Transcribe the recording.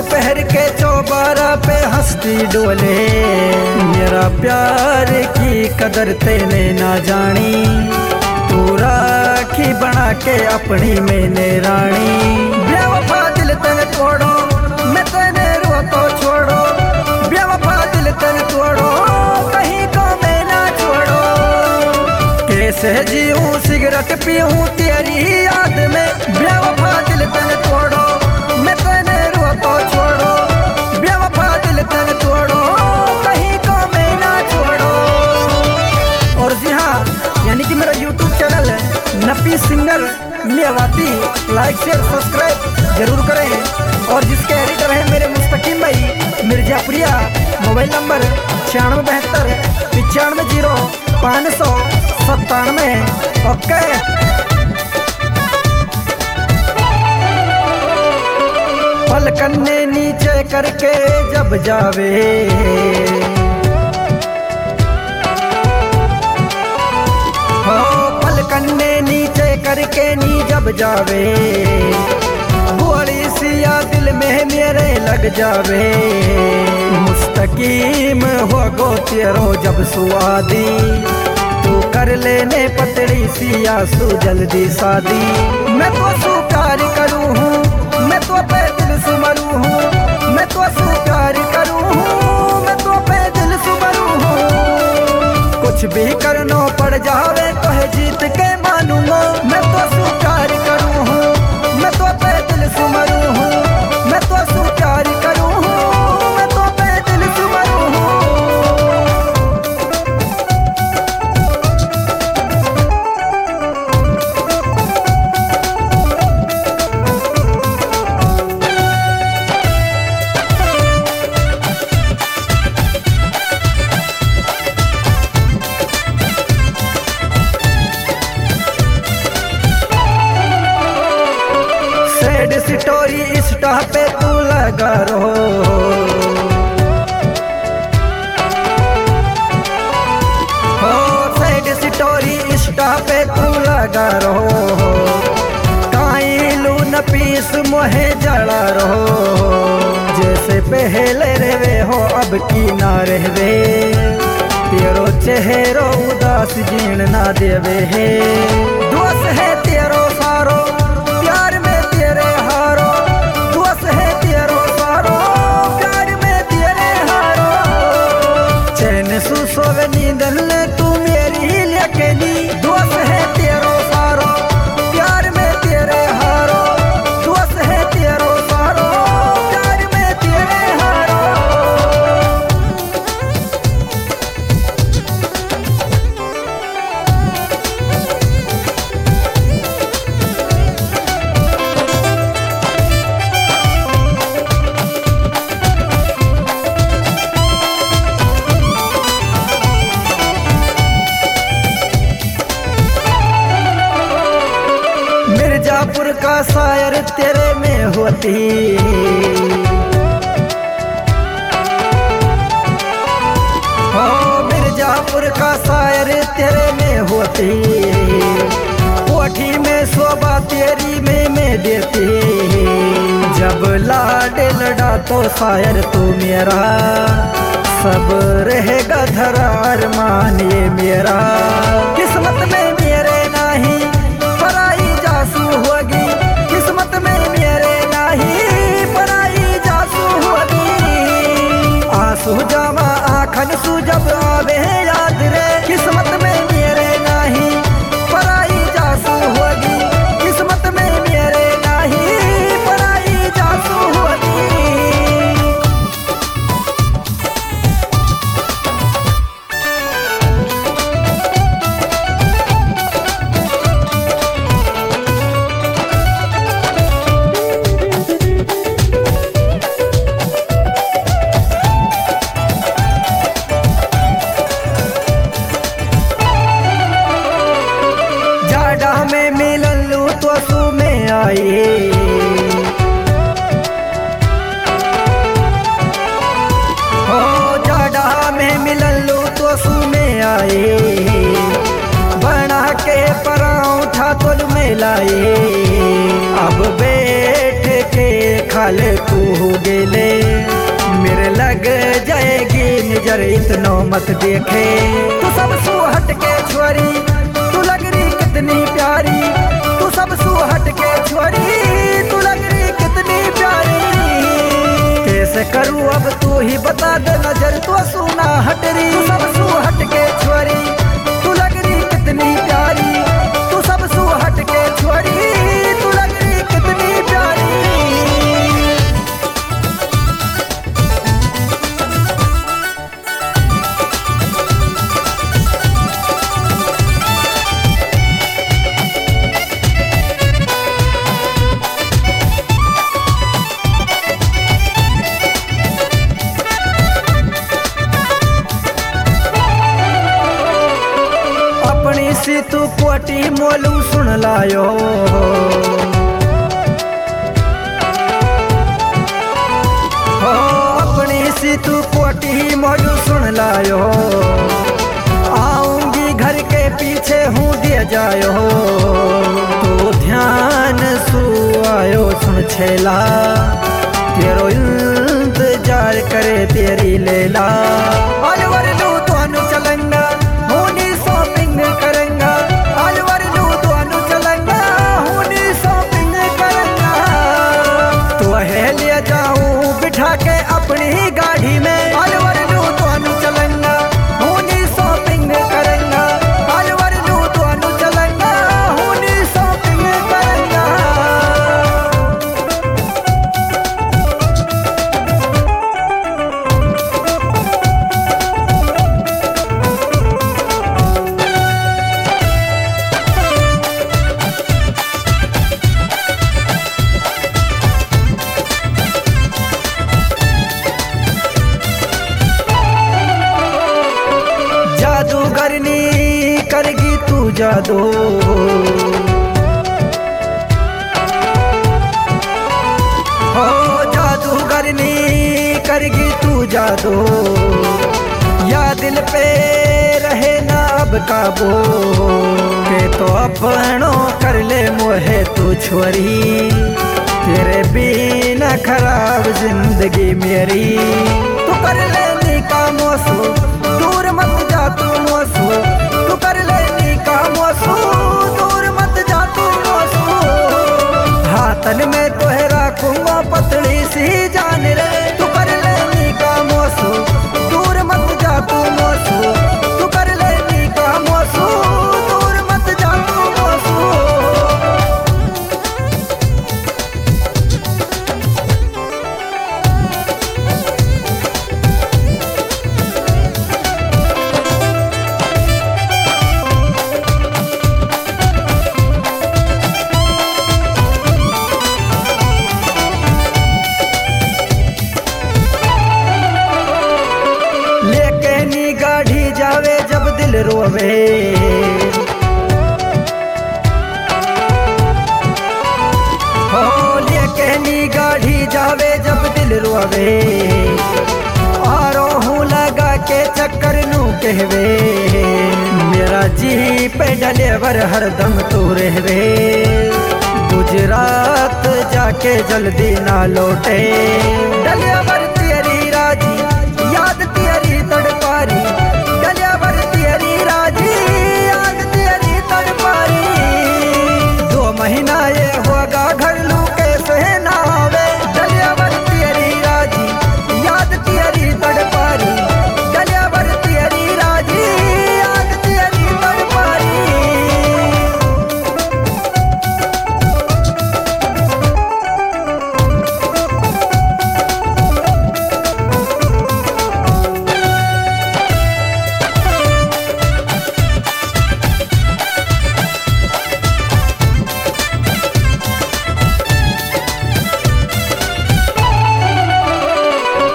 पहर के चौबारा पे हंसती डोले। मेरा प्यार की कदर तेने ना जानी, तू राखी बना के अपनी मैंने रानी। बेवफा दिल तेने तोड़ो, मैं तेने रो तो छोड़ो। बेवफा दिल तेने तोड़ो, कहीं को मैं ना छोड़ो। कैसे जीऊं सिगरेट पीऊं तेरी याद में। बेवफा दिल तेने तोड़ो, मैं तेने रो तो छोड़ो। बेवफा दिल तेने तोड़ो, कहीं को मैं ना छोड़ो। और जी हाँ, यानी कि मेरा YouTube चैनल है नपी singer Mewati, like share subscribe जरूर करें। और जिसके एडिटर हैं मेरे मुस्तकीम भाई मिर्जापुरिया। Mobile number 9672 95 597। ओके। पलकन्ने नीचे करके जब जावे, हो पलकन्ने नीचे करके नी जब जावे। गोली सिया दिल में मेरे लग जावे। मुस्तकीम हो गो तेरो जब सुआदी, तू कर लेने पतली सिया सु जल्दी शादी। मैं तो सु प्यार करूँ हूँ, मैं तो पे दिल सु मरू हूँ। मैं तो सु प्यार करूँ हूँ, मैं तो पे दिल सु मरू हूँ। कुछ भी करना पड़ जावे तो है जीत के मानूंगा। मैं तो सु प्यार करूँ हूँ, मैं तो पे दिल सु मरू हूँ। मैं तो सु प्यार करूँ हूँ, मैं तो पे दिल सु मरू हूँ। सैड स्टोरी इंस्टा पे तू लगा रहो, हो सैड स्टोरी इंस्टा पे तू लगा रहो। काइलू न पीस मोहे जड़ा रहो, जैसे पहले रहवे हो अब की ना रहवे। तेरो चेहरो उदास जीण ना देवे है। दोस्त है तेरो सारो, प्यार में तेरे हारो। दोस्त है तेरो सारो, प्यार में तेरे हारो। चैन सु सोवे नींद ले तू मेरी लेके नी। दोस्त है तेरो सारो, प्यार में तेरे हारो। दोस्त है तेरो सारो, प्यार में तेरे हारो। मिर्जापुर का शायर तेरे में होती, हो मिर्जापुर का शायर तेरे में होती। कोठी में शोभा तेरी में मैं देती। जब लाड लड़ा तो शायर तू मेरा, सब रहेगा धरा अरमान ये मेरा। किस्मत में मेरे नहीं पराई जासू होगी। किस्मत में मेरे नहीं पराई जासू होगी। आंसू जावा आँखन सु जब आवे याद रे। किस्मत में मेरे नहीं पराई जासू होगी। किस्मत में मेरे नहीं पराई जासू होगी। में मिलन लू तो सू में आई। हो जाडा में मिलन लू तो सू में आई। बना के पराउठा तुल में लाई। अब बैठ के खा काले तू हो गेले, मेरे लग जाएगी नजर इतनो मत देखे। तू सब सू हट के छोरी, तू लग रही कितनी प्यारी, तू सब सू हट के छोरी, तू लग रही कितनी प्यारी। कैसे करूँ अब तू ही बता दे, नजर तो सुना हट रही। तू सब सू हट के छोरी, तू लग रही कितनी प्यारी, तू सब सू हट के छोरी, तू लग रही कितनी प्यारी। सी तू कोटी मोलू सुन लायो, हो अपनी सी तू कोटी मोलू सुन लायो। आऊंगी घर के पीछे हूँ दिया जायो, तो ध्यान सू आयो सुन छेला, तेरो इंतजार करे तेरी लेला। अलवर लू तो अनु चलंगा, होनी शॉपिंग करेंगा, अलवर लू तो अनु चलंगा, होनी शॉपिंग करेंगा। तो है ले जाऊं बिठा के अपनी गाड़ी में, अलवर लू तो अनु चलंगा, होनी शॉपिंग करेंगा, अलवर लू तो अनु चलंगा, होनी शॉपिंग करेंगा। जादूगरनी करेगी तू जादू, हो जादूगरनी करेगी तू जादू। या दिल पे रहे ना अब काबू, के तो अपनों कर ले मोहे तू छोरी, तेरे बिना खराब जिंदगी मेरी। तू कर ले का मोसू, दूर मत जा तू मोसू, तू कर ले का मोसू, दूर मत जा तू मोसू। हाथन में तोहे रखूंगा पतली सी जान रे, तू कर ले का मोसू, दूर मत जा तू मोसू, तू कर ले का मोसू, दूर मत जा तू मोसू। लेके नी गाड़ी जावे जब दिल रोवे, हो लेके नी गाड़ी जावे जब दिल रोवे। आरो हूँ लगा के चक्कर नू कहवे, मेरा जी पे डलेवर हरदम तू रहवे। गुजरात जाके जल्दी ना लौटे, डलेवर तेरी राजी याद तेरी तड़पारी।